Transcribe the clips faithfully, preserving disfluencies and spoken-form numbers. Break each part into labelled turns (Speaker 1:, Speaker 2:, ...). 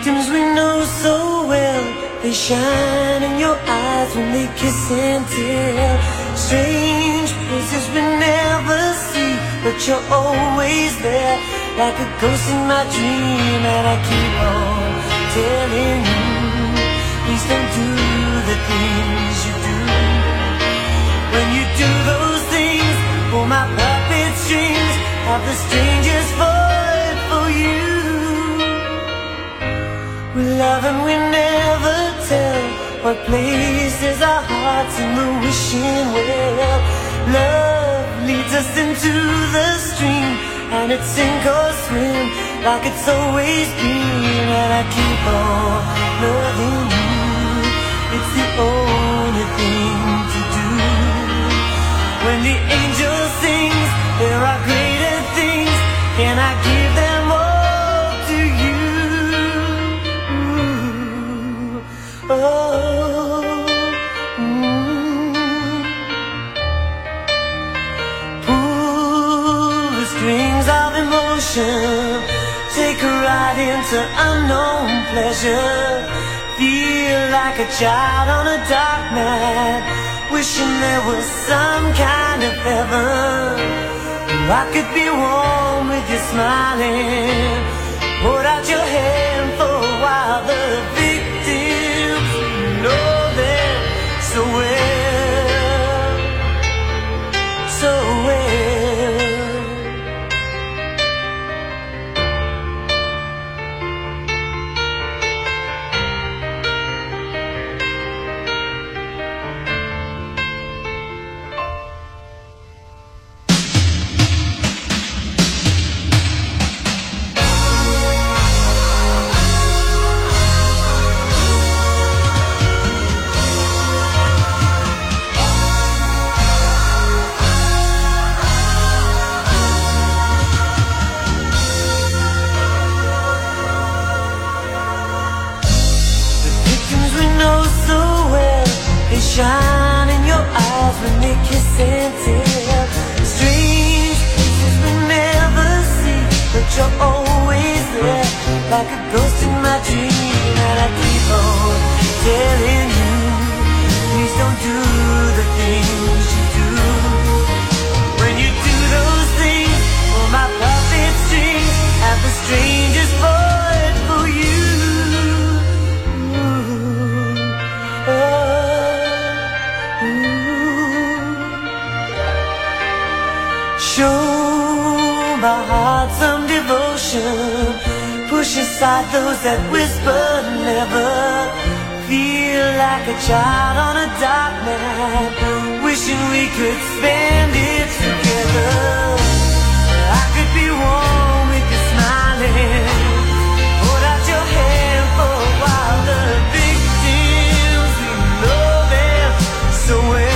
Speaker 1: victims we know so well, they shine in your eyes when they kiss and tell. Strange places we never see, but you're always there, like a ghost in my dream. And I keep on telling you, please don't do the things you do. When you do those things, pull my puppet strings, have the strangest void for you. We love and we never tell what places our hearts in the wishing well. Love leads us into the stream, and it's sink or swim, like it's always been. And I keep on loving you, it's the only thing to do. When the angel sings, there are greater things, can I give them all to you? Ooh, oh, mm. Pull the strings of emotion, take a ride into unknown pleasure. Feel like a child on a dark night, wishing there was some kind of heaven. I could be warm with you smiling. Hold out your hand for a while. The victims know them so well, so well. Shine in your eyes when they kiss and tell. Strange places we never see, but you're always there, like a ghost in my dream. And I keep on telling you, please don't do the things you do. When you do those things, pull my puppet strings, have the strangest void for you. Ooh, oh. Show my heart some devotion, push aside those that whisper never. Feel like a child on a dark night, wishing we could spend it together. I could be warm with you smiling. Hold out your hand for a while. The victims, we know them so well.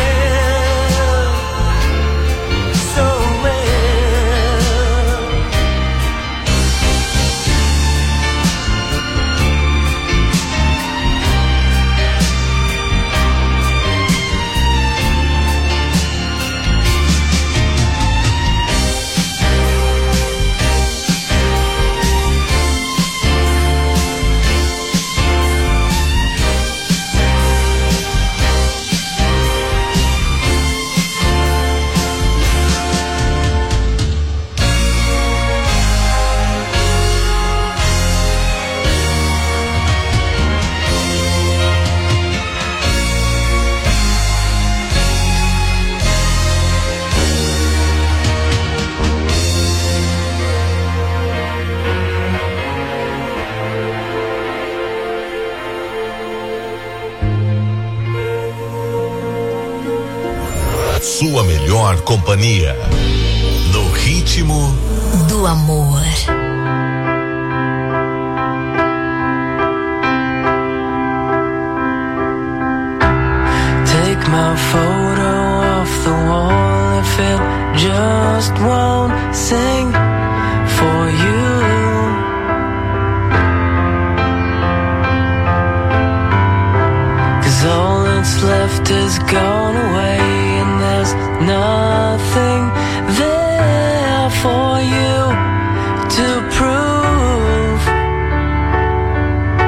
Speaker 2: Sua melhor companhia, no ritmo
Speaker 3: do amor.
Speaker 4: Take my photo off the wall if it just won't sing for you. Cause all that's left is gone away, and there's nothing there for you to prove.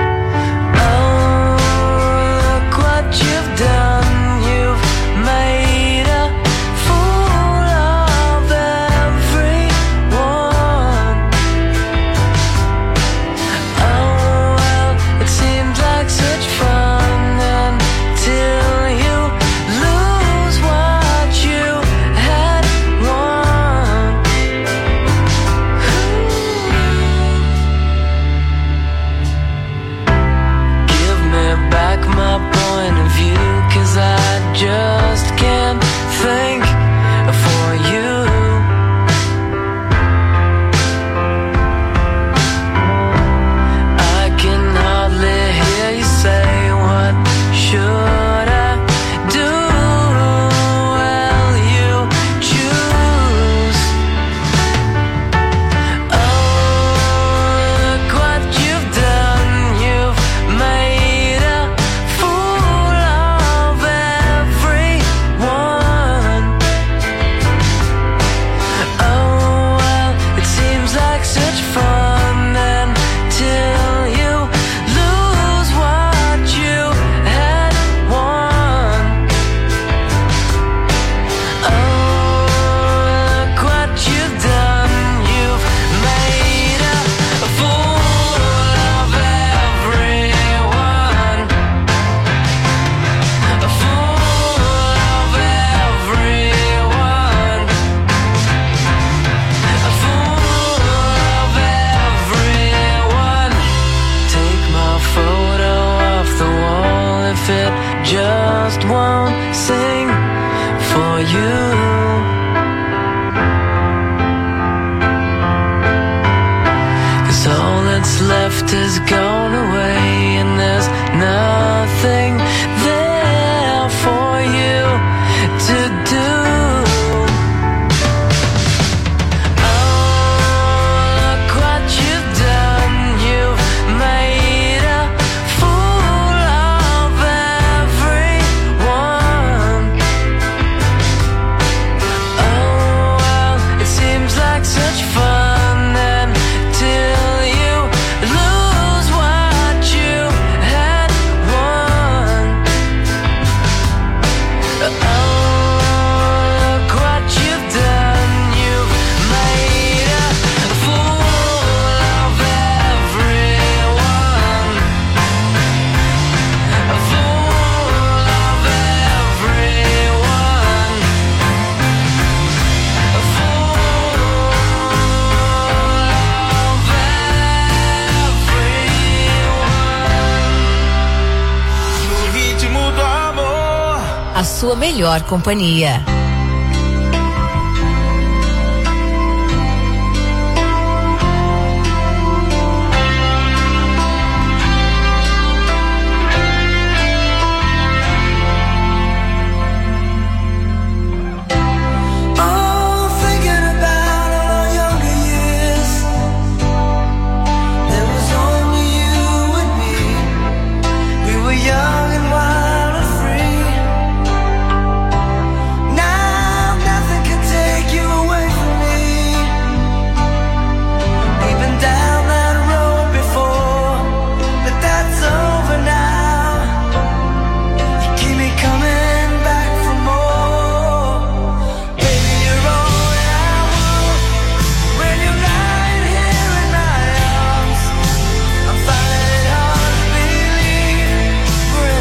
Speaker 4: it just won't sing for you. All that's left has gone away, and there's nothing there for you to do. Oh, look what you've done. You've made a fool of everyone. Oh, well, it seems like such fun then, till
Speaker 3: a sua melhor companhia.
Speaker 1: We're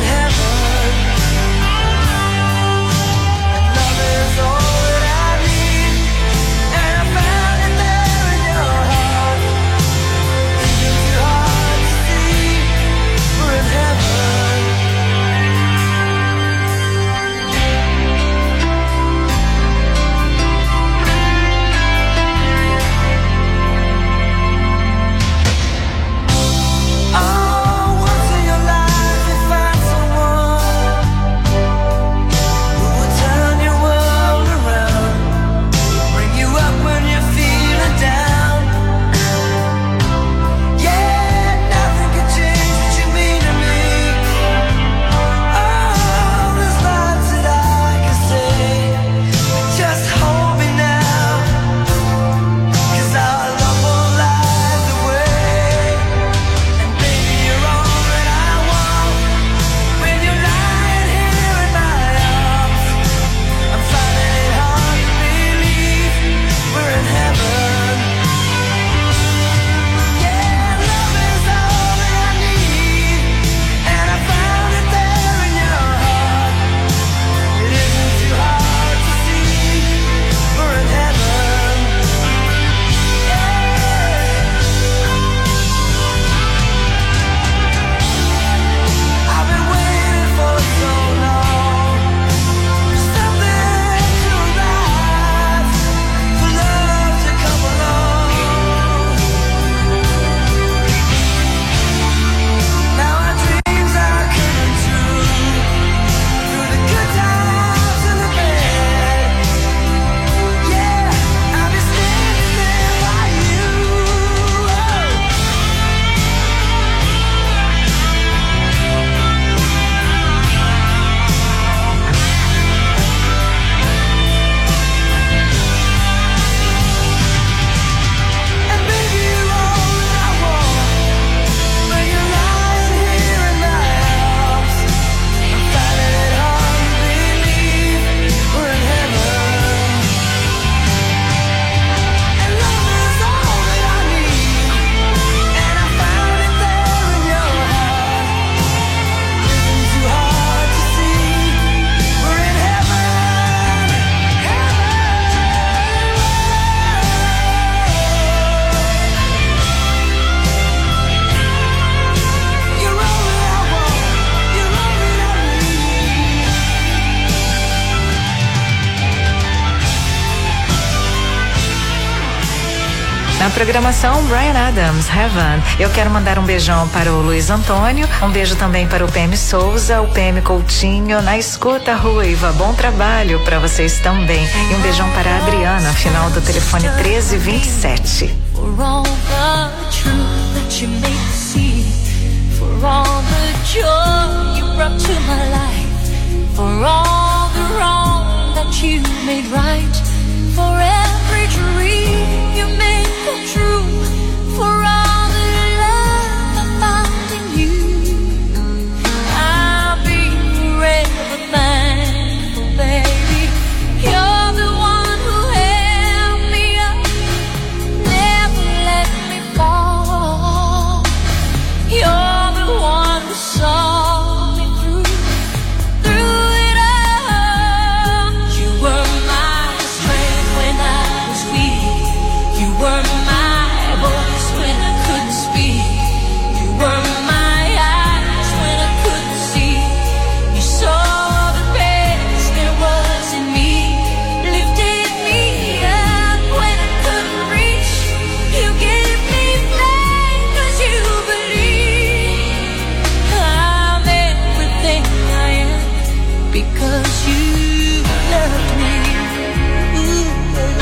Speaker 5: Na programação, Bryan Adams, Heaven. Eu quero mandar um beijão para o Luiz Antônio, um beijo também para o P M Souza, o P M Coutinho, na escuta, Ruiva. Bom trabalho para vocês também. E um beijão para a Adriana, final do telefone treze vinte e sete.
Speaker 6: For all the truth that you made me see, for all the joy you brought to my life, for all the wrong that you made right, for every dream you made come true, for all the love I found in you, I'll be forever thankful, baby. You're the one who held me up, never let me fall. You're the one who saw me through, through it all. You were my strength when I was weak. You were my voice when I couldn't speak. You were my eyes when I couldn't see. You saw the best there was in me, lifted me up when I couldn't reach. You gave me faith 'cause you believe I'm everything I am because you loved me. Ooh,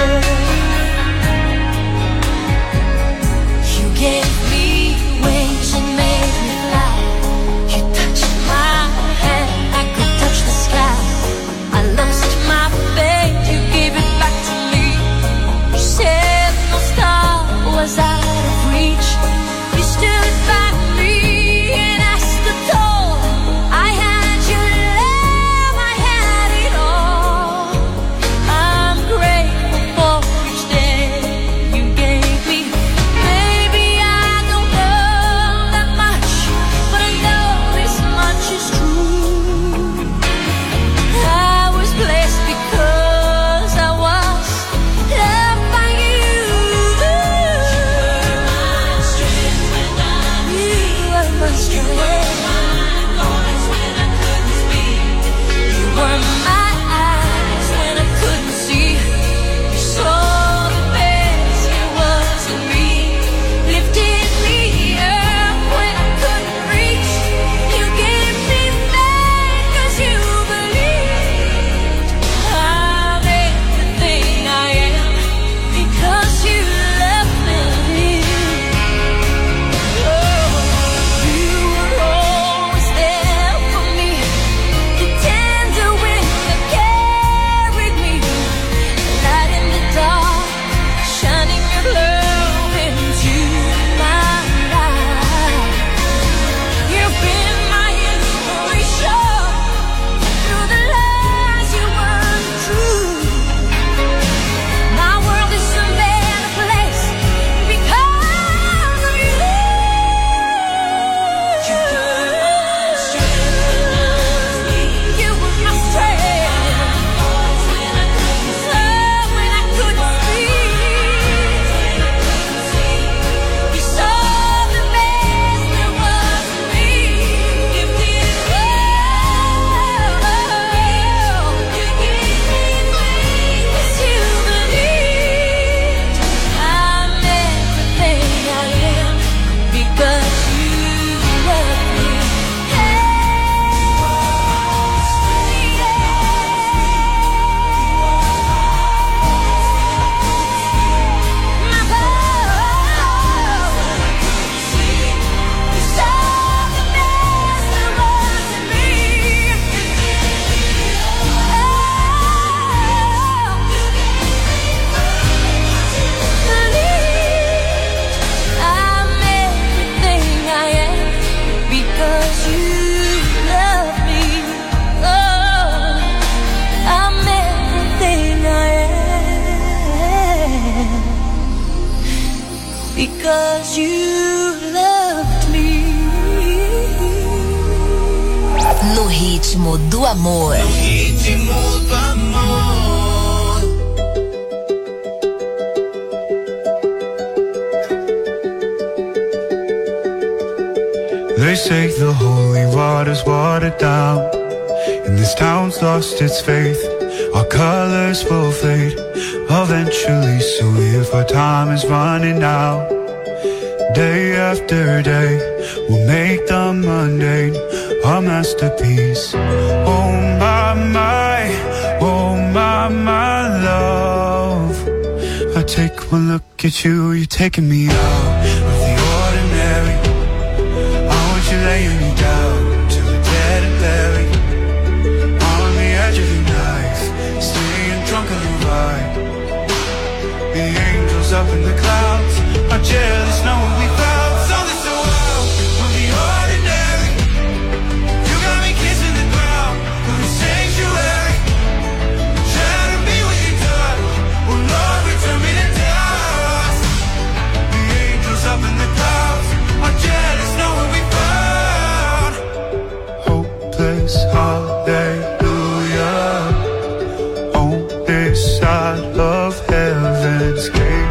Speaker 6: you gave me wings and made me fly. You touched my hand, I could touch the sky. I lost my faith, you gave it back to me. You said no star was out of reach. You stood by me and I stood tall. I had your love, I had it all. I'm grateful for each day you gave me. Maybe I don't know that much, but I know this much is true. I was blessed because I was loved by you. You were my strength when I was weak. You were my strength. You were my voice when I couldn't speak. You were my eyes when I couldn't see. You saw the best there was in me, lifted me up when I couldn't reach. You gave me faith 'cause you believed I'm everything I am because you love me. Oh, you were always there for me, the tender wind that carried me, light in the dark, shining your love into my life. You've been my inspiration through the lies you weren't true. My world is a better place because of you. You were my strength when I was weak. You were my strength when I couldn't see. When I couldn't speak. You saw the best there was in me. You did well. You gave me faith 'cause you believed I'm everything I am because you love me. My love, you saw the best there was in me. Believed I'm everything I am because you love me. Oh, I'm everything I am because you loved me.
Speaker 3: No ritmo do amor.
Speaker 7: They say the holy water's watered down. and this town's lost its faith. Our colors will fade eventually, so if our time is running out, day after day, we'll make the mundane our masterpiece. Oh my, my, oh my, my love, I take one look at you, you're taking me out of the ordinary. I want you laying me down to the dead and buried, on the edge of your knife, staying drunk on your ride. The angels up in the clouds are jealous knowing we found something so wild from the ordinary. You got me kissing the ground from the sanctuary, trying to be what you done. Oh Lord, return me to dust. The angels up in the clouds are jealous knowing we found hopeless hallelujah on this side of heaven's gate.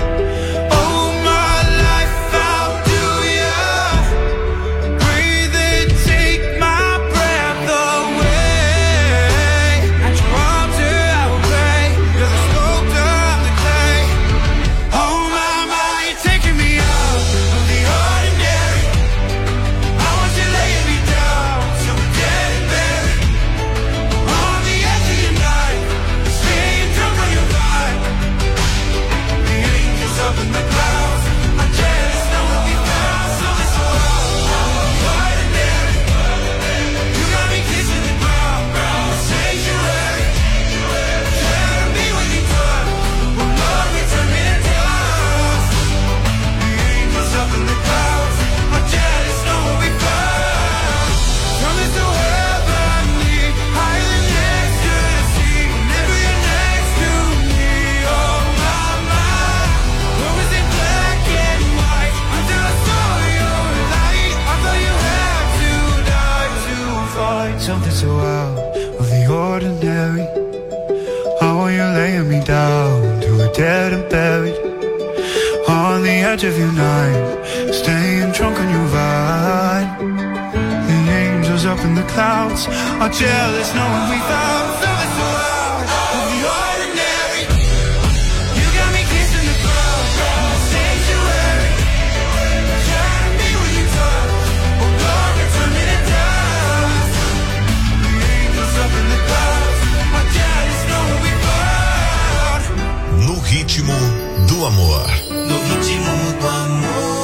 Speaker 7: Something so out of the ordinary. I want you laying me down to a dead and buried, on the edge of your night, staying drunk on your ride. The angels up in the clouds are jealous knowing we found something so out of the ordinary. You got me kissing the ground from the sanctuary, trying to be what you touch. Oh Lord, return me to dust. Up in the clouds, I just know we found.
Speaker 2: No ritmo do amor.
Speaker 1: No ritmo do amor.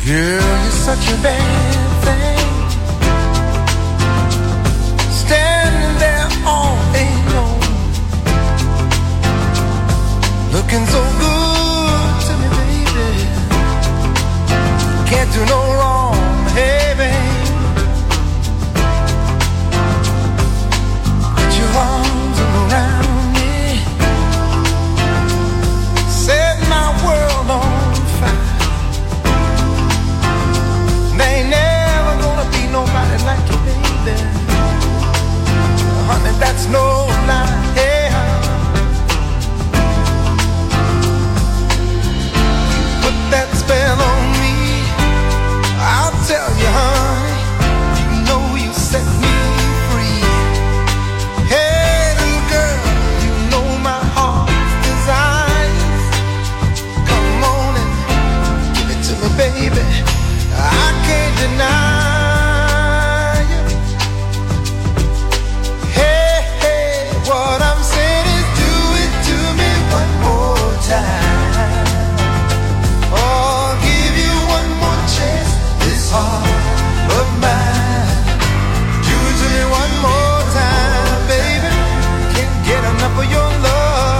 Speaker 8: Girl, you're such a bad thing. Standing there all alone, looking so good to me, baby. Can't do no wrong, hey, babe. Put your arms around me, set my world on fire. There ain't never gonna be nobody like you, baby. Honey, that's no lie, yeah. Put that spell on me, I'll tell you, honey, you know you set me free. Hey, little girl, you know my heart's desires. Come on and give it to me, baby. I can't deny you. Hey, hey, what I'm saying is do it to me one more time. Oh, give you one more chance, this heart of mine. Do it to me one more time, baby. Can't get enough of your love.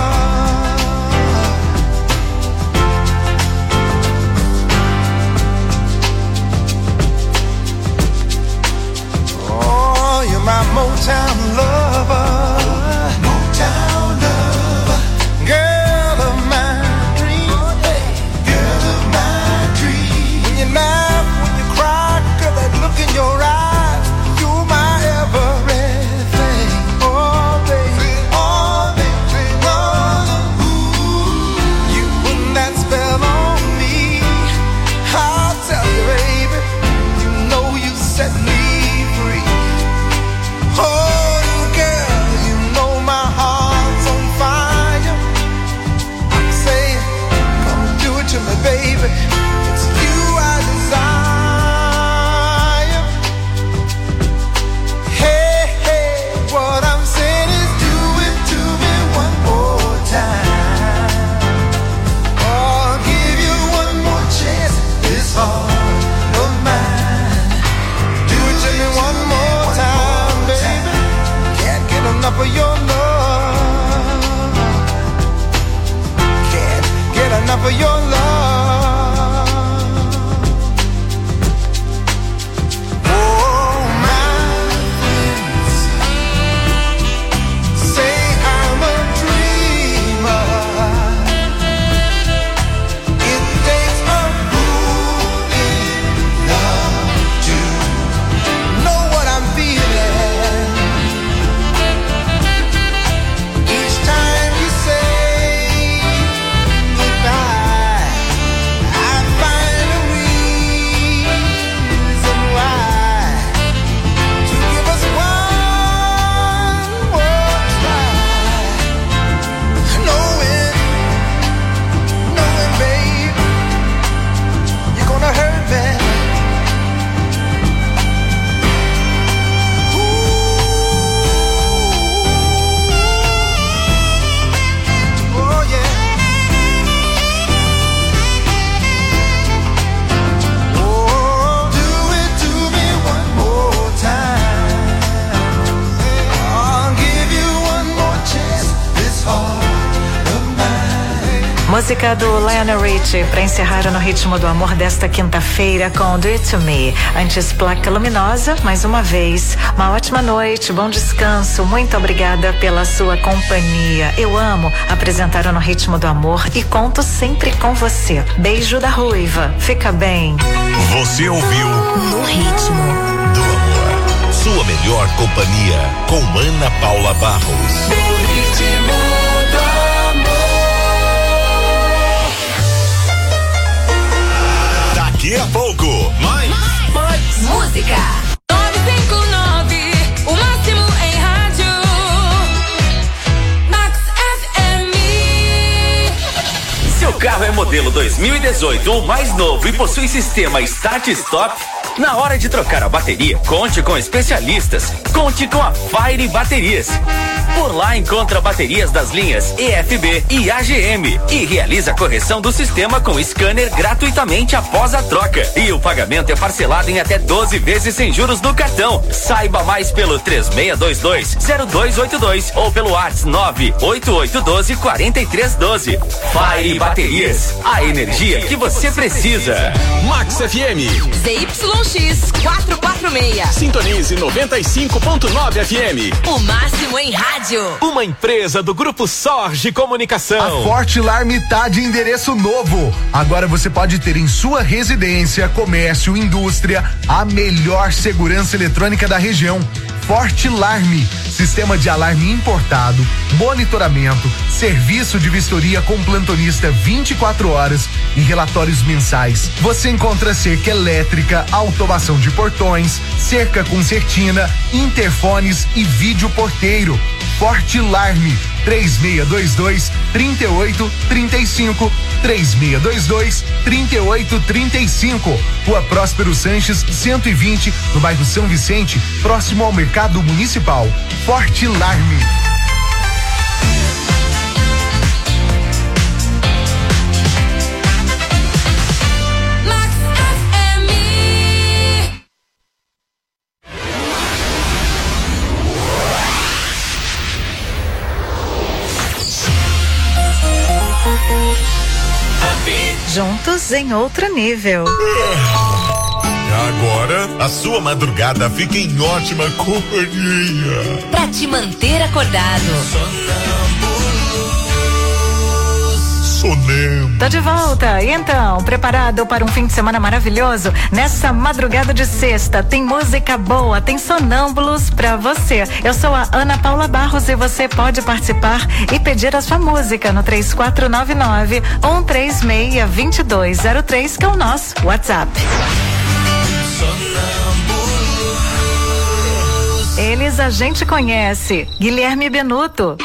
Speaker 8: Oh, you're my Motown lover. Motown lover. Girl of my dreams. Girl of my dreams. When you laugh, when you cry, girl, that look in your eyes, you're my everything. Oh, baby. Oh, baby. Oh, ooh. You put that spell on me, I'll tell you, baby. You know you set me free. Oh, girl, you know my heart's on fire. I'm saying, come do it to me, baby. It's you I desire. Hey, hey, what I'm saying is do it to me one more time. Oh, I'll give you one more chance, this heart of mine. Do it to me one more time, baby. Can't get enough of your love. Can't get enough of your love. Oh, my friends say I'm a dreamer. It takes a fool in love to know what I'm feeling. Each time you say goodbye, I find a reason why to give us one more try. Knowing, knowing, babe, you're gonna hurt me. Ooh. Oh, yeah. Oh, do it to me one more time. I'll give you one more chance, this heart of mine.
Speaker 5: Música do Lionel Richie para encerrar no Ritmo do Amor desta quinta-feira com Do It To Me. Antes, Placa Luminosa, mais uma vez. Uma ótima noite, bom descanso. Muito obrigada pela sua companhia. Eu amo apresentar o No Ritmo do Amor e conto sempre com você. Beijo da Ruiva. Fica bem.
Speaker 2: Você ouviu
Speaker 3: No Ritmo.
Speaker 2: do Amor. Sua melhor companhia com Ana Paula Barros. Daqui a pouco, mais.
Speaker 3: Música.
Speaker 6: nove cinco nove, o máximo em rádio. Max F M.
Speaker 9: Seu carro é modelo dois mil e dezoito ou mais novo e possui sistema Start Stop? Na hora de trocar a bateria, conte com especialistas. Conte com a Fire Baterias. Por lá encontra baterias das linhas E F B e A G M e realiza a correção do sistema com scanner gratuitamente após a troca. E o pagamento é parcelado em até doze vezes sem juros no cartão. Saiba mais pelo três seis dois dois, zero dois oito dois ou pelo WhatsApp nove oito oito um dois, quatro três um dois. Fire Baterias, a energia que você precisa.
Speaker 10: Max F M.
Speaker 3: Z Y X quatrocentos e quarenta e seis.
Speaker 10: Sintonize noventa e cinco ponto nove F M.
Speaker 3: O máximo em rádio.
Speaker 10: Uma empresa do Grupo Sorge Comunicação.
Speaker 11: A Forte Alarme tá de endereço novo. Agora você pode ter em sua residência, comércio, indústria, a melhor segurança eletrônica da região. Forte Alarme, sistema de alarme importado, monitoramento, serviço de vistoria com plantonista vinte e quatro horas e relatórios mensais. Você encontra cerca elétrica, automação de portões, cerca concertina, interfones e vídeo porteiro. Forte Alarme, três seis dois dois, três oito três cinco, três seis dois dois, três oito três cinco. Rua Próspero Sanches, cento e vinte, no bairro São Vicente, próximo ao Mercado Municipal. Forte Alarme.
Speaker 5: Juntos em outro nível.
Speaker 2: Agora, a sua madrugada fica em ótima companhia.
Speaker 3: Pra te manter acordado.
Speaker 2: Sonâmbulos.
Speaker 5: Tô de volta. E então, preparado para um fim de semana maravilhoso? Nessa madrugada de sexta, tem música boa, tem Sonâmbulos pra você. Eu sou a Ana Paula Barros e você pode participar e pedir a sua música no três quatro nove nove, um três seis, dois dois zero três, que é o nosso WhatsApp. Eles a gente conhece. Guilherme Benuto.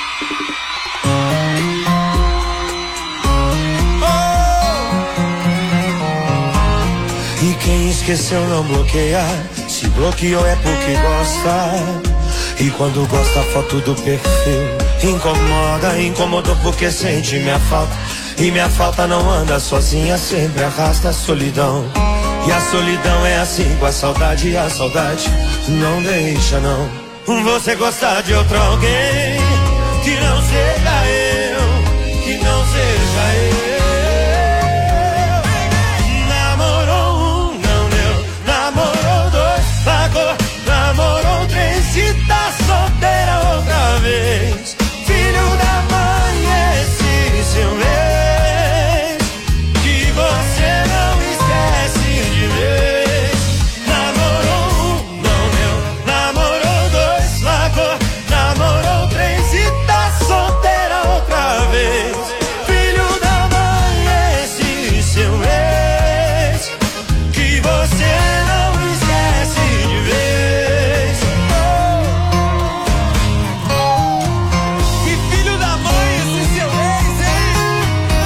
Speaker 1: E quem esqueceu não bloqueia. Se bloqueou é porque gosta. E quando gosta a foto do perfil incomoda, incomodou porque sente minha falta. E minha falta não anda sozinha, sempre arrasta a solidão. E a solidão é assim com a saudade, e a saudade não deixa não. Você gostar de outro alguém que não seja eu, que não seja eu. Namorou um, não deu. Namorou dois, pagou. Namorou três, se tá solteira outra vez. Filho da mãe, esse seu ex, que você não esquece de vez. Namorou um, não deu. Namorou dois, largou. Namorou três e tá solteira outra vez. Filho da mãe, esse seu ex, que você não esquece de vez. Que filho da mãe, esse seu ex, hein?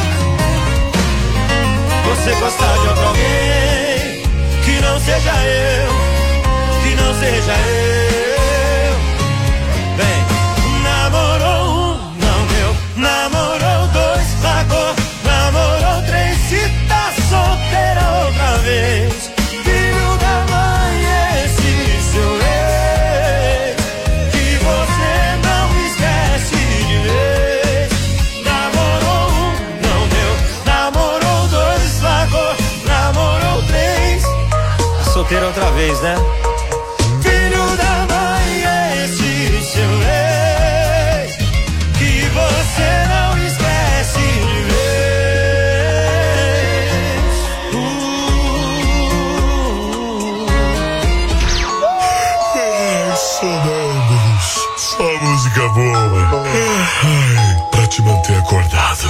Speaker 1: Você gostar de outro alguém que não seja eu, que não seja eu. Vem, namorou um, não deu. Namorou dois, pagou. Namorou três, se tá solteira outra vez. Filho da mãe, esse seu ex, que você não esquece de vez. Namorou um, não deu. Namorou dois, largou. Namorou três, tá solteira outra vez, né? Filho da mãe, esse seu ex, que você não esquece de vez.
Speaker 2: Ai, sonâmbulos. Só música boa. Ai, pra te manter acordado.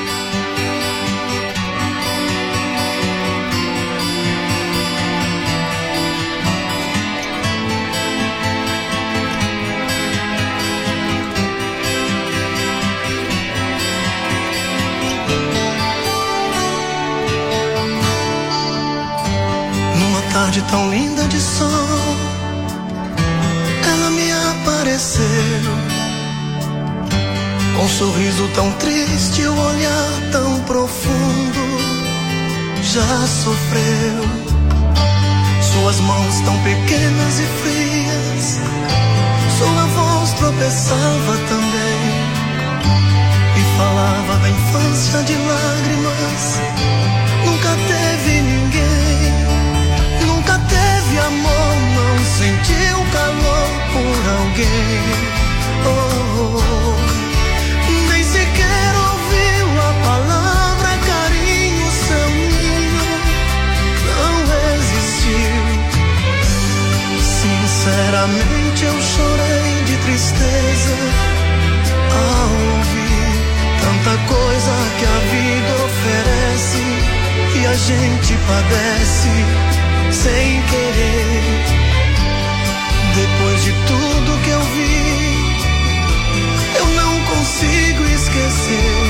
Speaker 8: Numa tarde tão linda de sol, ela me apareceu Com um sorriso tão triste, o olhar tão profundo, já sofreu. Suas mãos tão pequenas e frias, sua voz tropeçava também e falava da infância de lágrimas. Nunca teve ninguém, nunca teve amor, não sentiu calor por alguém. Oh, oh. Nem sequer ouviu a palavra carinho, seu ninho não existiu. Sinceramente eu chorei de tristeza ao ouvir tanta coisa que a vida oferece e a gente padece sem querer. Depois de tudo que eu vi, eu não consigo esquecer.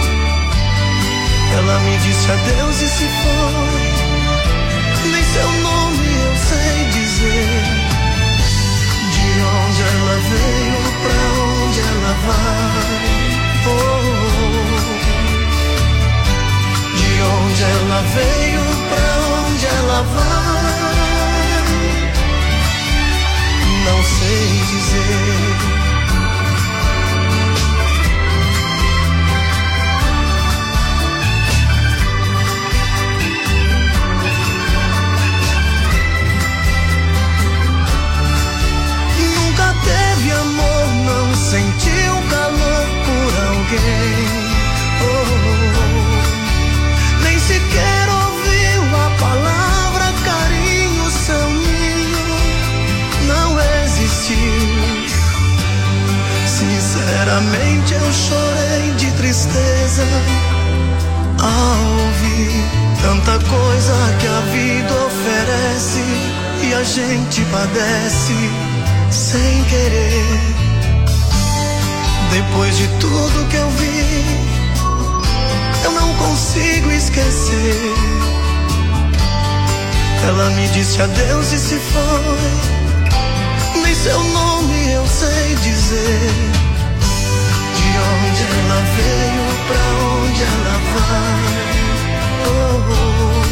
Speaker 8: Ela me disse adeus e se foi, nem seu nome eu sei dizer. De onde ela veio, pra onde ela vai. Oh, oh. De onde ela veio, pra onde ela vai, não sei dizer. Nunca teve amor, não sentiu calor por alguém. Oh, oh. Nem sequer ouviu a palavra carinho, seu ninho não existiu. Sinceramente eu chorei de tristeza ao ouvir tanta coisa que a vida oferece e a gente padece sem querer. Depois de tudo que eu vi, eu não consigo esquecer. Ela me disse adeus e se foi, nem seu nome eu sei dizer. De onde ela veio, pra onde ela vai. Oh, oh.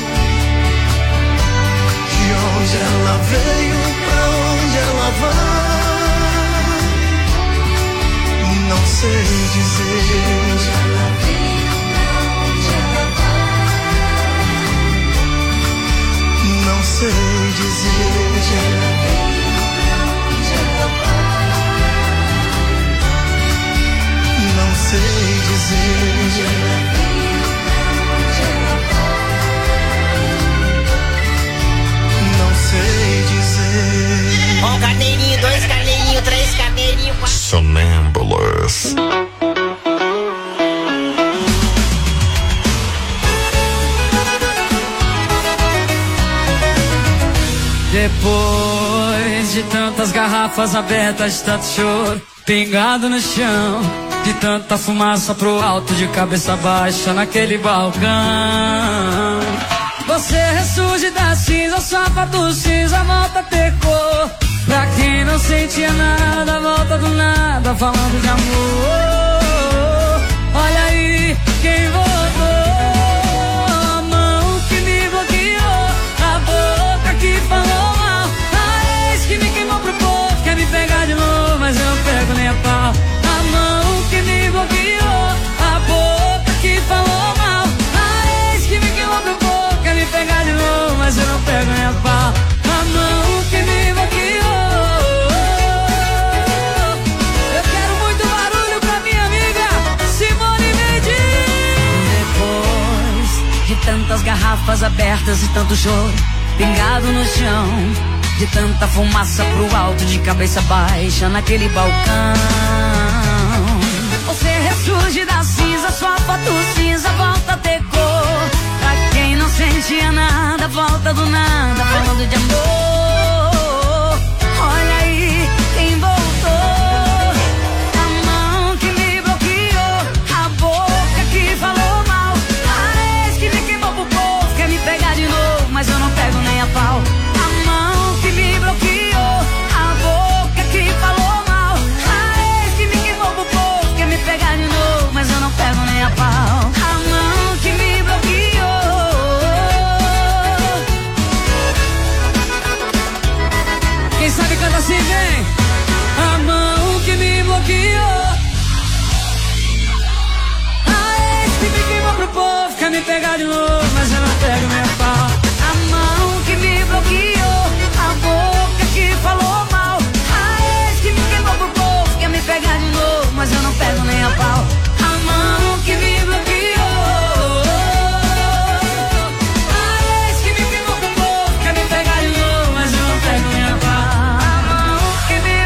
Speaker 8: De onde ela veio, pra onde ela vai, não sei dizer. Ela veio, pra onde ela vai, não sei dizer. Ela veio, pra onde ela vai, não sei dizer. Ela veio, pra onde ela vai, não sei dizer.
Speaker 12: Um carneirinho, dois carneirinhos, três carneirinhos, quatro.
Speaker 2: Sonambulas.
Speaker 13: Depois de tantas garrafas abertas, de tanto choro pingado no chão, de tanta fumaça pro alto, de cabeça baixa naquele balcão, você ressurge da cinza, sua foto cinza volta a ter cor. Pra quem não sentia nada, volta do nada, falando de amor. Olha aí quem voltou. A mão que me bloqueou, a boca que falou mal, a ex que me queimou pro povo, quer me pegar de novo, mas eu não pego nem a pau. A mão que me bloqueou, a boca que falou mal, a ex que me queimou pro povo, quer me pegar de novo, mas eu não pego nem a pau. A mão que me bloqueou. Eu quero muito barulho pra minha amiga Simone Mendes. Depois de tantas garrafas abertas e tanto choro pingado no chão, de tanta fumaça pro alto, de cabeça baixa naquele balcão, você ressurge da cinza, sua foto cinza volta a ter cor. Pra quem não sentia nada, volta do nada, falando de amor. Olha aí quem voltou. A mão que me bloqueou, a boca que falou mal, a ex que me queimou pro povo, quer me pegar de novo, mas eu não pego nem a pau. A mão que me bloqueou, a boca que falou mal, a ex que me queimou pro povo, quer me pegar de novo, pegar de novo, mas eu não pego nem a pau. A mão que me bloqueou, a boca que falou mal, a ex que me queimou por pouco, quer me pegar de novo, mas eu não pego nem a pau. A mão que me bloqueou, a ex que me queimou por pouco, quer me pegar de novo, mas eu não pego nem a pau. A mão que me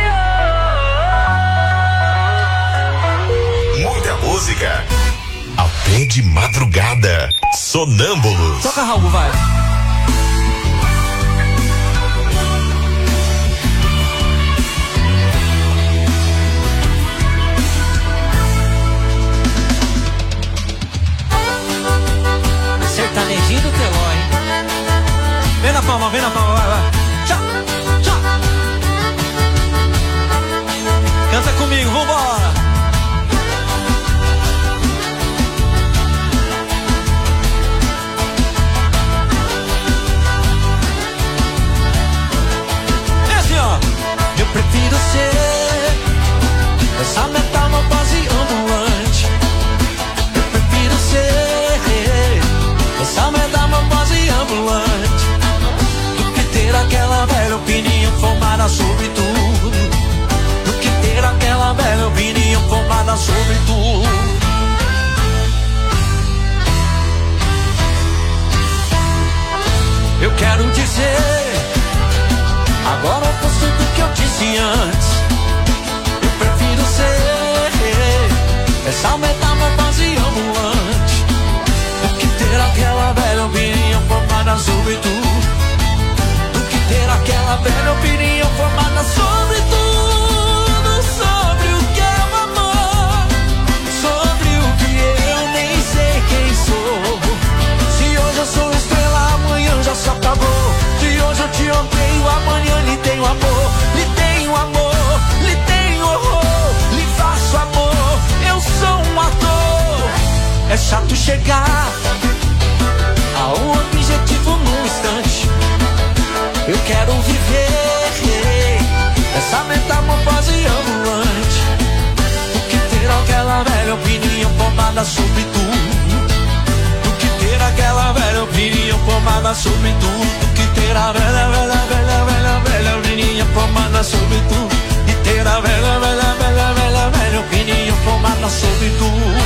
Speaker 13: bloqueou.
Speaker 2: Muita música. Até de madrugada. Sonâmbulos.
Speaker 14: Toca, Raul, vai. Sertanejinho do Teló, hein? Vem na palma, vem na palma, vai, vai. Tchau, tchau. Canta comigo, vambora. Eu prefiro ser essa metamorfose ambulante. Eu prefiro ser essa metamorfose ambulante do que ter aquela velha opinião formada sobre tudo. Do que ter aquela velha opinião formada sobre tudo. Eu quero dizer agora eu posso do que eu disse antes. Eu prefiro ser essa metamorfose ambulante do que ter aquela velha opinião formada sobre tudo. Do que ter aquela velha opinião formada sobre tudo. Sobre o que é o amor, sobre o que eu nem sei quem sou. Se hoje eu sou estrela, amanhã já se acabou. Se hoje eu te odeio, amanhã lhe tenho amor, lhe tenho amor, lhe tenho horror, lhe faço amor, eu sou um ator. É chato chegar a um objetivo num instante. Eu quero viver essa metamorfose ambulante do que ter aquela velha opinião formada sobre tudo. Do que ter aquela velha opinião formada sobre tudo. Do que ter a velha, velha, velha, velha, velha opinião formada sobre tudo. E ter a velha, velha, velha, velha, velha opinião formada sobre tudo.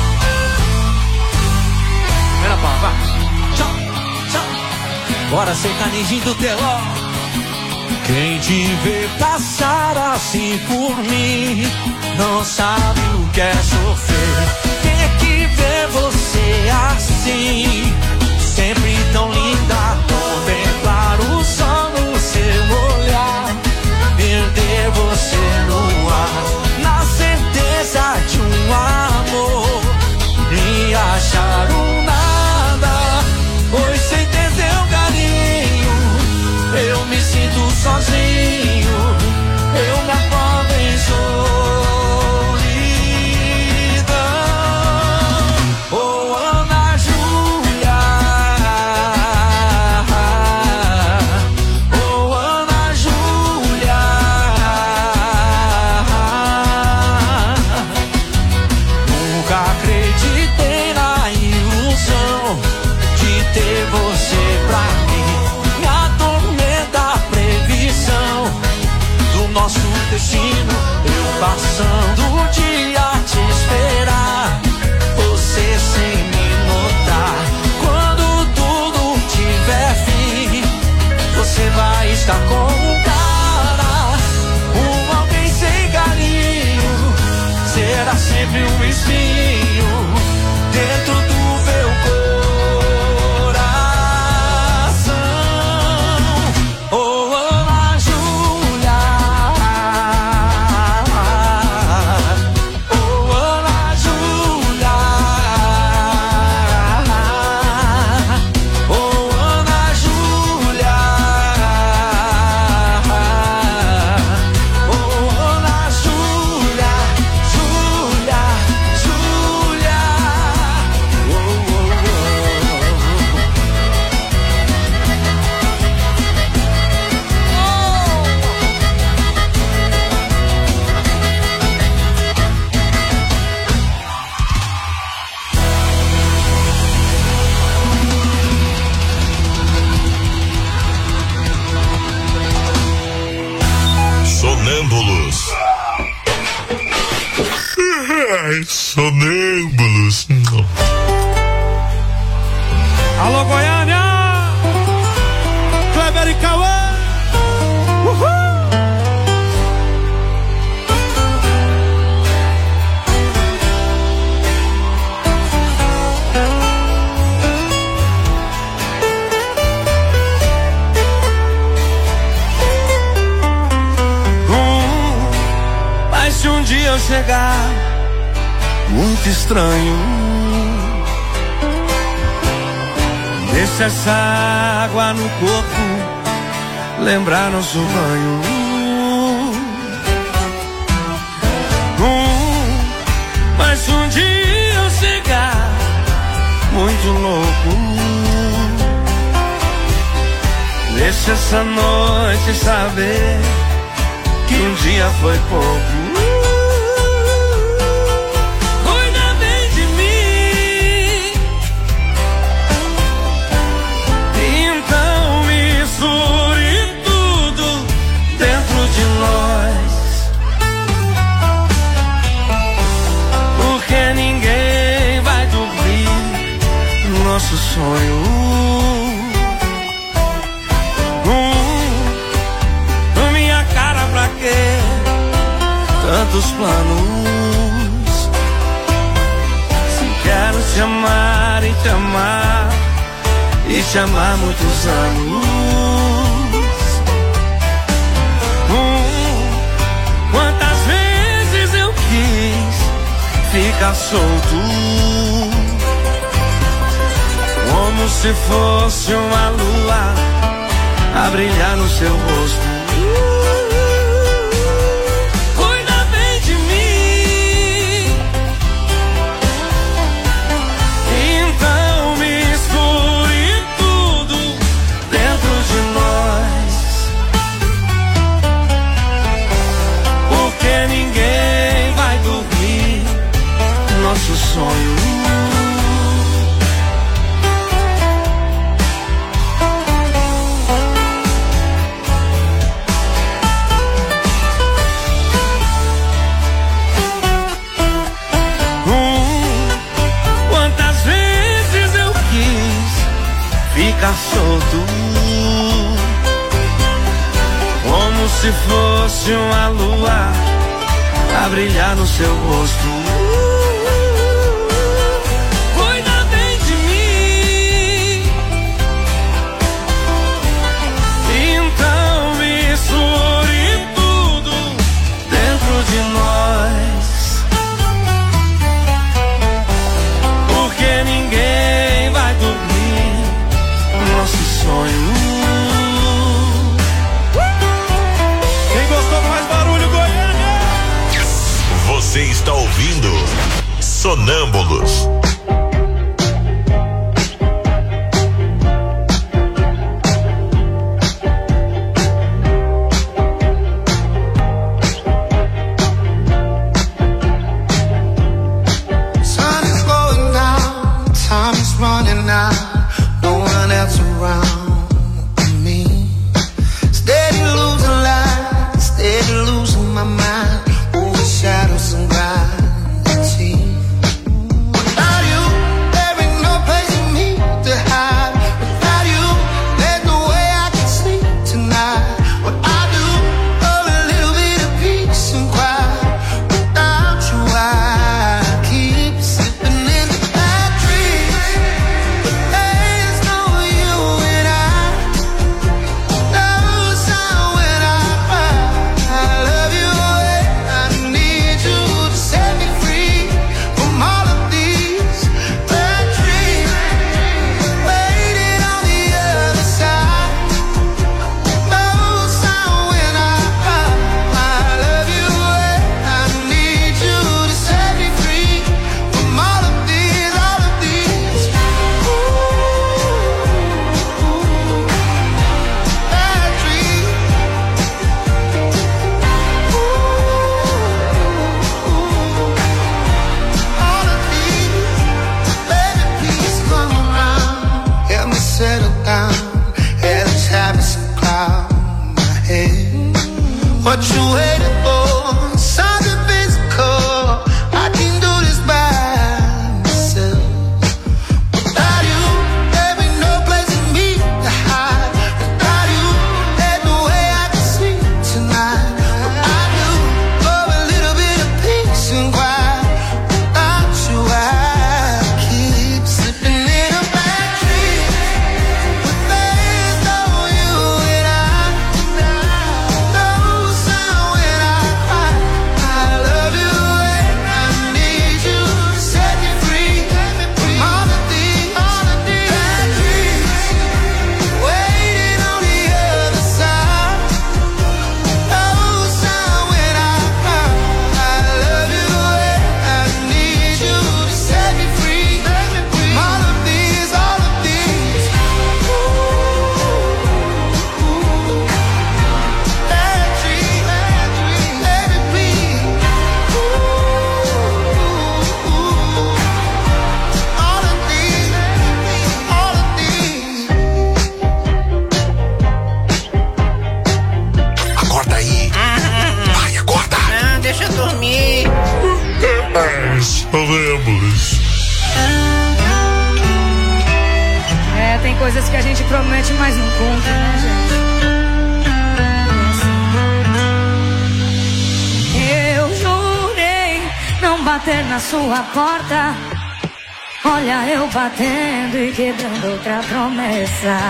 Speaker 14: Vem na palma, vai. Tchau, tchau. Bora ser caninho do Teló. Quem te vê passar assim por mim não sabe o que é sofrer. Quem é que vê você assim, sempre tão linda? Contemplar o sol no seu olhar, perder você no ar, na certeza de um amor, e achar um nada, pois sem ter teu carinho eu me sinto sozinho, eu me afogo em solidão. Oh, Ana Júlia, oh, Ana Júlia, nunca acreditei na ilusão de ter você pra mim. Me atormenta a previsão do nosso destino, eu passando o dia a te esperar, você sem me notar. Quando tudo tiver fim, você vai estar com um cara, um alguém sem carinho, será sempre um espinho dentro do meu coração. Oh, Ana Júlia,
Speaker 2: Ai, sonâmbulos.
Speaker 15: Alô, Goiânia! Kleber e Cauã! Uhul!
Speaker 1: Hum, mas se um dia eu chegar muito estranho, deixa essa água no corpo lembrar nosso banho. Hum, mas se um dia eu chegar muito louco, deixa essa noite saber que um dia foi pouco. Porque ninguém vai dormir nosso sonho. Hum, minha cara, pra quê? Tantos planos. Se quero te amar e te amar e te amar muitos anos. Quantas vezes eu quis ficar solto, como se fosse uma lua a brilhar no seu rosto. Cuida bem de mim, então misture tudo dentro de nós, porque ninguém vai dormir nosso sonho. Hum, quantas vezes eu quis ficar solto, como se fosse uma lua a brilhar no seu rosto. Cuida bem de mim, então misture tudo dentro de nós, porque ninguém vai dormir nosso sonho.
Speaker 15: Quem gostou, mais barulho, Goiânia!
Speaker 2: Você está ouvindo Sonâmbulos.
Speaker 8: Sun is going down, time is running out, no one else around me. Steady losing light, steady losing my mind, over shadows and gravity. Without you, there ain't no place for me to hide. Without you, there's no way I can sleep tonight. What I do, oh, a little bit of peace and quiet. Without you, I keep slipping into bad dreams. But there's no you and I. No sound when I cry. I love you and I need you to set me free from all of these bad dreams. Waiting on the other side. No sound when I cry. I love you and I need you to set me free from all of these, all of these bad dreams. All of these, baby, please come around. Help me settle down. Yeah, let's have some cloud in my head. What you waiting for? Something physical. I can do
Speaker 13: coisas que a gente promete, mas não cumpre, né, gente? Eu jurei não bater na sua porta. Olha eu batendo e quebrando outra promessa.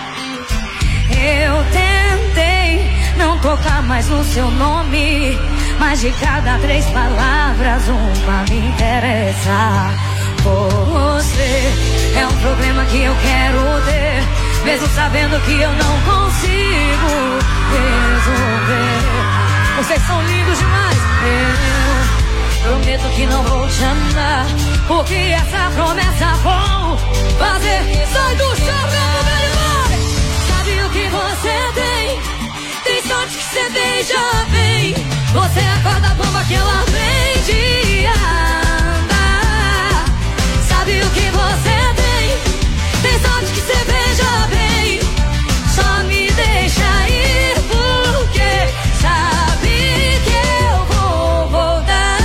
Speaker 13: Eu tentei não tocar mais no seu nome, mas de cada três palavras uma me interessa. Você é um problema que eu quero ter, mesmo sabendo que eu não consigo resolver. Vocês são lindos demais. Eu prometo que não vou te amar, porque essa promessa vou fazer. Sai do chão, meu bem. Sabe o que você tem? Tem sorte que você beija bem. Você é a corda bomba que ela aprende a andar. Sabe o que você tem? Tem sorte que você beija bem. Só me deixa ir porque sabe que eu vou voltar.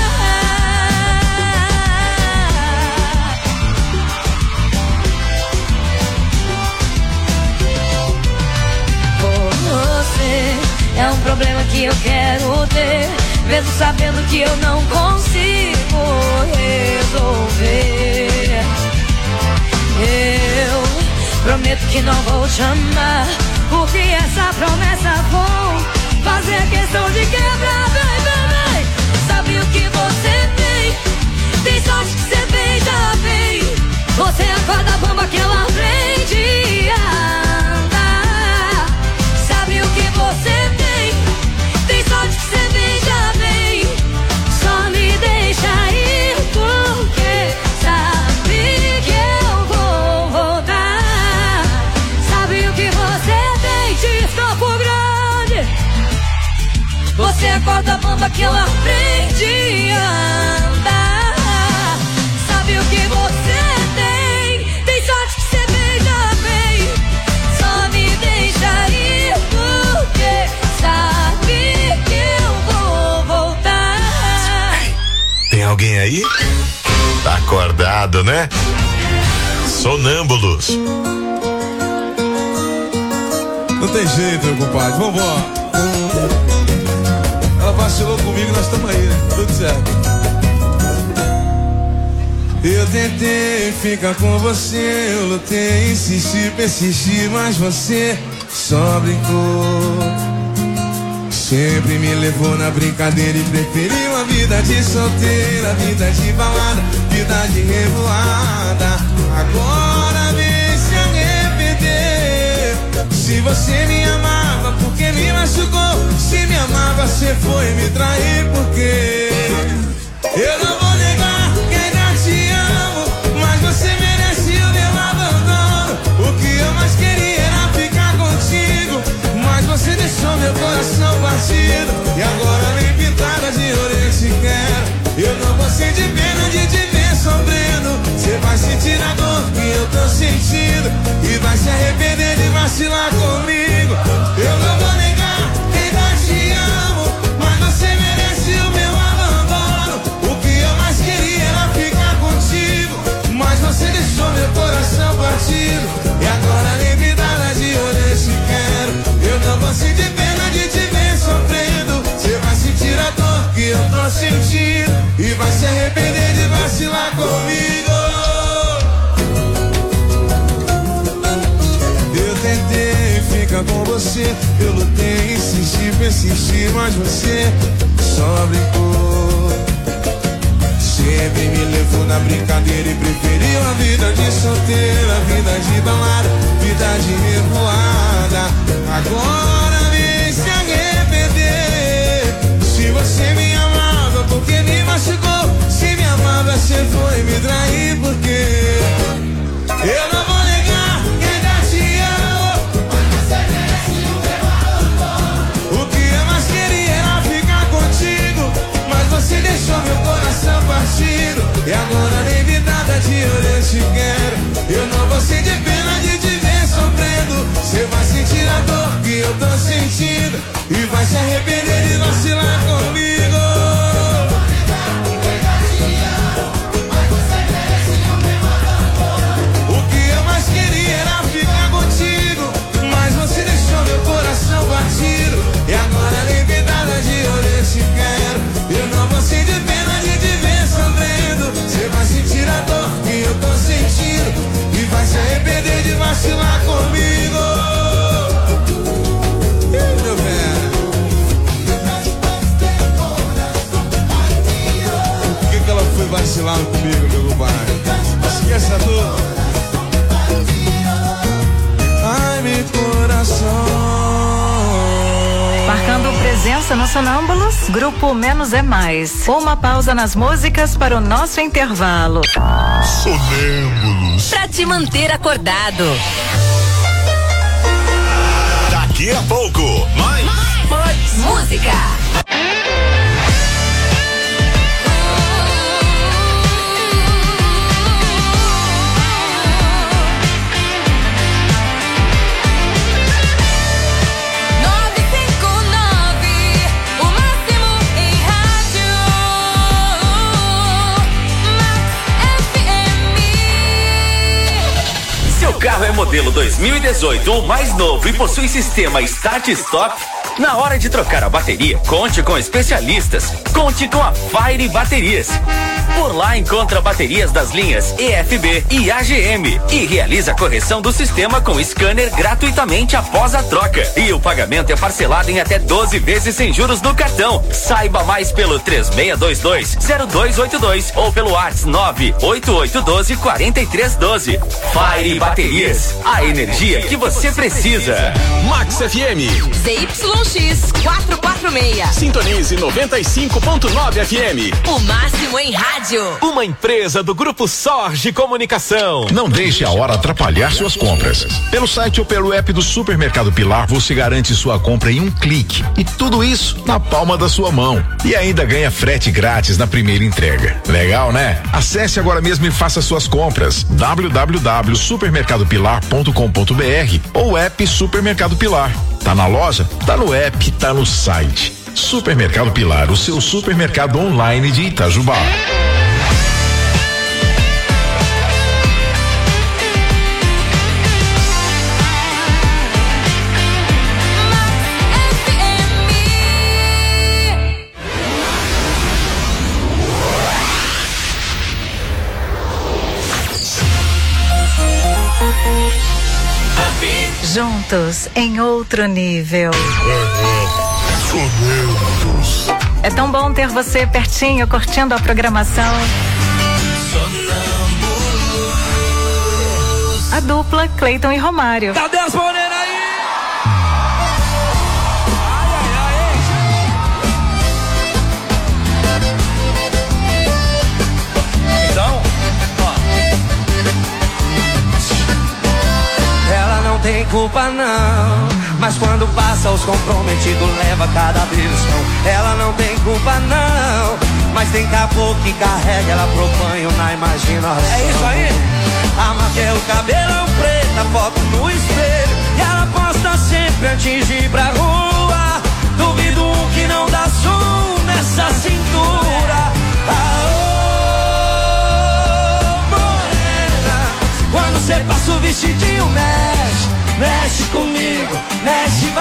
Speaker 13: Você é um problema que eu quero ter, mesmo sabendo que eu não consigo resolver. Eu prometo que não vou te amar, porque essa promessa vou fazer questão de quebrar. Vem, vem, vem. Sabe o que você tem? Tem sorte que você beija bem. Você é a corda bomba que ela aprende a andar. Sabe o que você tem? Tem sorte que você beija bem. Só me deixa ir porque sabe que eu vou voltar. Sabe o que você tem de escopo grande? Você é a corda bamba que ela aprende a andar. Sabe o que você tem? Tem sorte que você beija bem. Só me deixa ir porque sabe que eu vou voltar.
Speaker 2: Tem alguém aí? Tá acordado, né? Sonâmbulos.
Speaker 15: Não tem jeito, meu compadre. Vambora. Ela vacilou comigo, nós estamos aí, né? Tudo certo. Eu tentei ficar com você, eu lutei, insisti, persisti, mas você só brincou. Sempre me levou na brincadeira e preferiu a vida de solteira, vida de balada, vida de revoada. Agora vem se arrepender. Se você me amava, porque me machucou? Se me amava, você foi me trair, porque eu não vou negar que ainda te amo, mas você merece o meu abandono. O que eu mais queria era ficar contigo, mas você deixou meu coração partido. E agora nem pintada de orelha te quero. Eu não vou sentir pena de te ver sofrendo. Você vai sentir a dor que eu tô sentindo e vai se arrepender de vacilar comigo. Eu não vou negar que ainda te amo, mas você merece o meu abandono. O que eu mais queria era ficar contigo, mas você deixou meu coração partido. E agora nem pintada de orelha te quero. Eu não vou sentir pena de te ver sofrendo. Você vai sentir a dor que eu tô sentindo e vai se arrepender de vacilar comigo. Eu tentei ficar com você, eu lutei, insisti, persisti, mas você só brincou. Sempre me levou na brincadeira e preferiu a vida de solteira, vida de balada, vida de revoada. Agora vem se arrepender. Se você me amava, porque me machucou? Se me amava, você foi me trair, porque eu não vou negar que ainda te amo, mas você merece o meu abandono. O que eu mais queria era ficar contigo, mas você deixou meu coração partido. E agora nem vidada de orelha te quero. Eu não vou sentir pena de te ver sofrendo. Você vai sentir a dor que eu tô sentindo e vai se arrepender de vacilar comigo. O que eu mais queria era ficar contigo,
Speaker 5: Marcando presença no Sonâmbulos, Grupo Menos é Mais. Uma pausa nas músicas para o nosso intervalo.
Speaker 2: Sonâmbulos.
Speaker 3: Pra te manter acordado.
Speaker 2: Daqui a pouco, mais,
Speaker 3: mais, mais. Música.
Speaker 9: Seu carro é modelo dois mil e dezoito ou mais novo e possui sistema Start Stop? Na hora de trocar a bateria, conte com especialistas. Conte com a Fire Baterias. Por lá encontra baterias das linhas E F B e A G M e realiza a correção do sistema com scanner gratuitamente após a troca. E o pagamento é parcelado em até doze vezes sem juros no cartão. Saiba mais pelo três seis dois dois, zero dois oito dois ou pelo WhatsApp nove oito oito um dois, quatro três um dois. Fire Baterias, a energia que você precisa.
Speaker 10: Max F M.
Speaker 3: Z Y X quatrocentos e quarenta e seis.
Speaker 10: Sintonize noventa e cinco ponto nove F M.
Speaker 3: O máximo em rádio.
Speaker 10: Uma empresa do Grupo Sorge Comunicação.
Speaker 16: Não deixe a hora atrapalhar suas compras. Pelo site ou pelo app do Supermercado Pilar, você garante sua compra em um clique. E tudo isso na palma da sua mão. E ainda ganha frete grátis na primeira entrega. Legal, né? Acesse agora mesmo e faça suas compras. w w w ponto supermercado pilar ponto com ponto b r ou app Supermercado Pilar. Tá na loja? Tá no app, tá no site. Supermercado Pilar, o seu supermercado online de Itajubá.
Speaker 5: Juntos em outro nível. É tão bom ter você pertinho, curtindo a programação. A dupla Cleiton e Romário.
Speaker 13: Cadê as morenas aí?
Speaker 14: Então, ó. Ela não tem culpa não, mas quando passa os comprometidos leva cada vez não. Ela não tem culpa não, mas tem caboclo que carrega ela pro banho na imaginação. É isso aí. Amarrei o cabelão preto, a foto no espelho, e ela posta sempre antes de ir pra rua. Duvido um que não dá zoom nessa cintura. Aô, morena, quando cê passa o vestidinho mexe, mexe comigo, mexe.